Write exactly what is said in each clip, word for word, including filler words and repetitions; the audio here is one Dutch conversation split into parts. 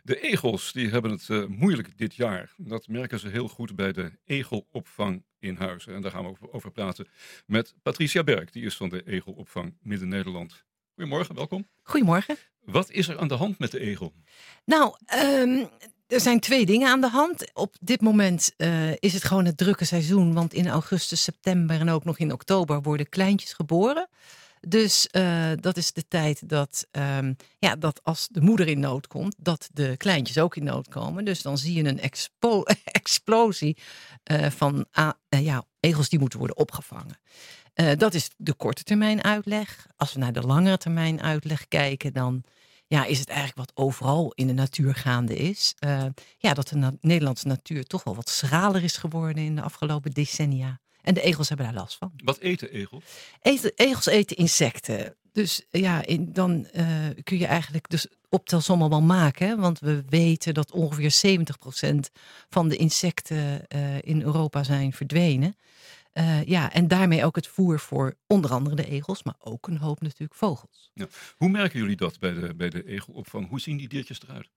De egels die hebben het uh, moeilijk dit jaar. Dat merken ze heel goed bij de egelopvang in Huizen. En daar gaan we over, over praten met Patricia Berk. Die is van de egelopvang Midden-Nederland. Goedemorgen, welkom. Goedemorgen. Wat is er aan de hand met de egel? Nou, um, er zijn twee dingen aan de hand. Op dit moment uh, is het gewoon het drukke seizoen. Want in augustus, september en ook nog in oktober worden kleintjes geboren. Dus uh, dat is de tijd dat, um, ja, dat als de moeder in nood komt, dat de kleintjes ook in nood komen. Dus dan zie je een expo- explosie uh, van uh, uh, ja, egels die moeten worden opgevangen. Uh, dat is de korte termijn uitleg. Als we naar de langere termijn uitleg kijken, dan ja, is het eigenlijk wat overal in de natuur gaande is. Uh, ja, dat de na- Nederlandse natuur toch wel wat schraler is geworden in de afgelopen decennia. En de egels hebben daar last van. Wat eten egels? Eten, egels eten insecten. Dus ja, in, dan uh, kun je eigenlijk dus optelsom wel maken. Hè? Want we weten dat ongeveer zeventig procent van de insecten uh, in Europa zijn verdwenen. Uh, ja, en daarmee ook het voer voor onder andere de egels, maar ook een hoop natuurlijk vogels. Ja. Hoe merken jullie dat bij de, bij de egelopvang? Hoe zien die diertjes eruit?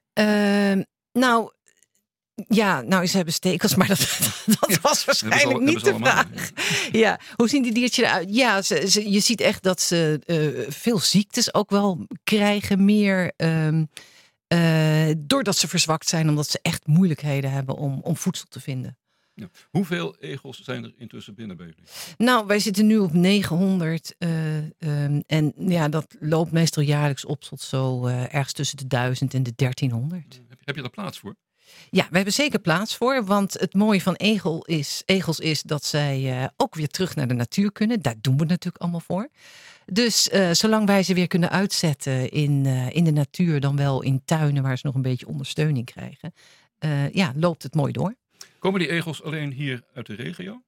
Uh, nou... Ja, nou, ze hebben stekels, maar dat, dat was waarschijnlijk al, niet de allemaal, vraag. Ja. ja, hoe zien die diertjes eruit? Ja, ze, ze, je ziet echt dat ze uh, veel ziektes ook wel krijgen, meer um, uh, doordat ze verzwakt zijn, omdat ze echt moeilijkheden hebben om, om voedsel te vinden. Ja. Hoeveel egels zijn er intussen binnen bij jullie? Nou, wij zitten nu op negenhonderd uh, um, en ja, dat loopt meestal jaarlijks op tot zo uh, ergens tussen de duizend en de dertienhonderd. Heb je, heb je daar plaats voor? Ja, we hebben zeker plaats voor, want het mooie van egel is, egels is dat zij uh, ook weer terug naar de natuur kunnen. Daar doen we het natuurlijk allemaal voor. Dus uh, zolang wij ze weer kunnen uitzetten in, uh, in de natuur, dan wel in tuinen waar ze nog een beetje ondersteuning krijgen, uh, ja, loopt het mooi door. Komen die egels alleen hier uit de regio?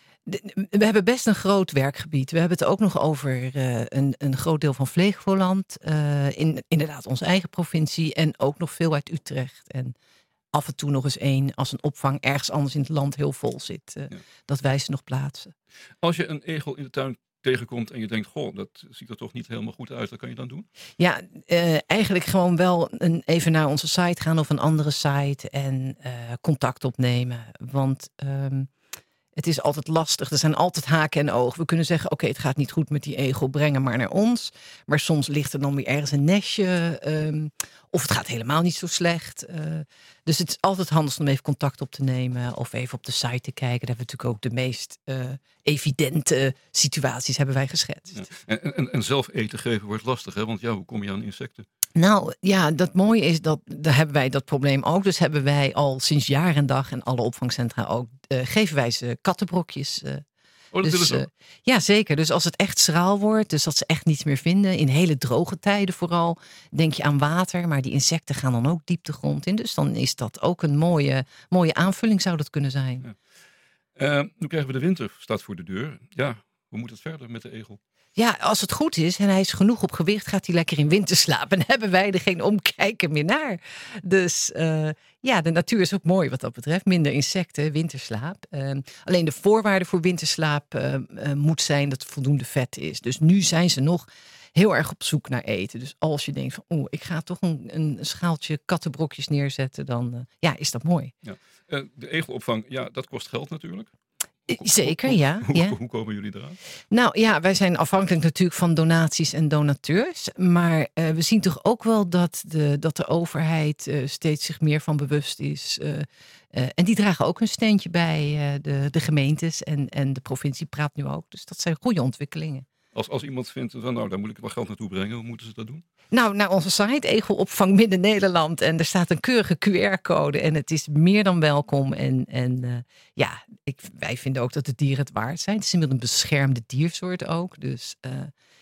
De, we hebben best een groot werkgebied. We hebben het ook nog over uh, een, een groot deel van Flevoland, uh, in inderdaad onze eigen provincie en ook nog veel uit Utrecht en af en toe nog eens één als een opvang ergens anders in het land heel vol zit. Uh, ja. Dat wij ze nog plaatsen. Als je een egel in de tuin tegenkomt en je denkt, goh, dat ziet er toch niet helemaal goed uit. Wat kan je dan doen? Ja, uh, eigenlijk gewoon wel een, even naar onze site gaan of een andere site en uh, contact opnemen. Want um, het is altijd lastig. Er zijn altijd haken en ogen. We kunnen zeggen, oké, okay, het gaat niet goed met die egel, breng hem maar naar ons. Maar soms ligt er dan weer ergens een nestje. Um, of het gaat helemaal niet zo slecht. Uh, dus het is altijd handig om even contact op te nemen. Of even op de site te kijken. Daar hebben we natuurlijk ook de meest uh, evidente situaties hebben wij geschetst. Ja. En, en, en zelf eten geven wordt lastig, hè? Want ja, hoe kom je aan insecten? Nou ja, dat mooie is dat daar hebben wij dat probleem ook. Dus hebben wij al sinds jaar en dag en alle opvangcentra ook, uh, geven wij ze kattenbrokjes. Uh, oh, dat dus, willen ze ook? Uh, ja, zeker. Dus als het echt schraal wordt, dus dat ze echt niets meer vinden, in hele droge tijden vooral, denk je aan water. Maar die insecten gaan dan ook diep de grond in. Dus dan is dat ook een mooie, mooie aanvulling zou dat kunnen zijn. Ja. Uh, nu krijgen we de winter, staat voor de deur. Ja, hoe moet het verder met de egel? Ja, als het goed is en hij is genoeg op gewicht, gaat hij lekker in winterslaap. En hebben wij er geen omkijken meer naar. Dus uh, ja, de natuur is ook mooi wat dat betreft. Minder insecten, winterslaap. Uh, alleen de voorwaarde voor winterslaap uh, uh, moet zijn dat er voldoende vet is. Dus nu zijn ze nog heel erg op zoek naar eten. Dus als je denkt van, oeh, ik ga toch een, een schaaltje kattenbrokjes neerzetten, dan uh, ja, is dat mooi. Ja. Uh, de egelopvang, ja, dat kost geld natuurlijk. Zeker, ja. Hoe, ja. hoe komen jullie eraan? Nou ja, wij zijn afhankelijk natuurlijk van donaties en donateurs. Maar uh, we zien toch ook wel dat de, dat de overheid uh, steeds zich meer van bewust is. Uh, uh, en die dragen ook een steentje bij uh, de, de gemeentes. En, en de provincie praat nu ook. Dus dat zijn goede ontwikkelingen. Als, als iemand vindt, van, nou, daar moet ik wel geld naartoe brengen. Hoe moeten ze dat doen? Nou, naar onze site, Egelopvang Midden-Nederland. En er staat een keurige Q R-code. En het is meer dan welkom. En, en uh, ja, ik, wij vinden ook dat de dieren het waard zijn. Het is inmiddels een beschermde diersoort ook. Dus uh,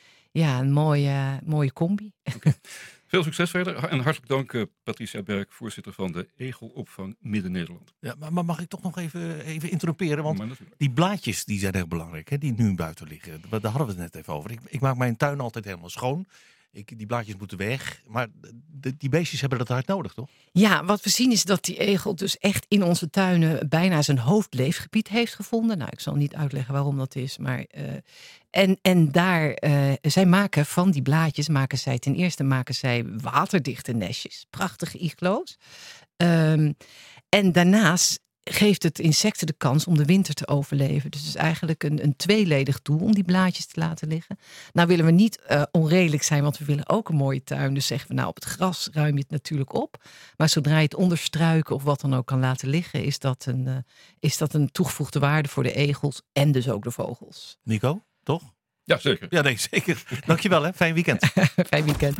ja, een mooie, mooie combi. Okay. Veel succes verder. En hartelijk dank uh, Patricia Berk, voorzitter van de Egelopvang Midden-Nederland. Ja, maar, maar mag ik toch nog even, even interromperen? Want die blaadjes die zijn heel belangrijk, hè, die nu buiten liggen. Daar hadden we het net even over. Ik, ik maak mijn tuin altijd helemaal schoon. ik, die blaadjes moeten weg. Maar de, die beestjes hebben dat hard nodig, toch? Ja, wat we zien is dat die egel dus echt in onze tuinen bijna zijn hoofdleefgebied heeft gevonden. Nou, ik zal niet uitleggen waarom dat is, maar... Uh, en, en daar, uh, zij maken van die blaadjes, maken zij ten eerste maken zij waterdichte nestjes. Prachtige igloos. Um, en daarnaast geeft het insecten de kans om de winter te overleven. Dus het is eigenlijk een, een tweeledig doel om die blaadjes te laten liggen. Nou willen we niet uh, onredelijk zijn, want we willen ook een mooie tuin. Dus zeggen we, nou op het gras ruim je het natuurlijk op. Maar zodra je het onder struiken of wat dan ook kan laten liggen, is dat een, uh, is dat een toegevoegde waarde voor de egels en dus ook de vogels. Nico, toch? Ja, zeker. Ja, nee, zeker. Dankjewel, hè. Fijn weekend. Fijn weekend.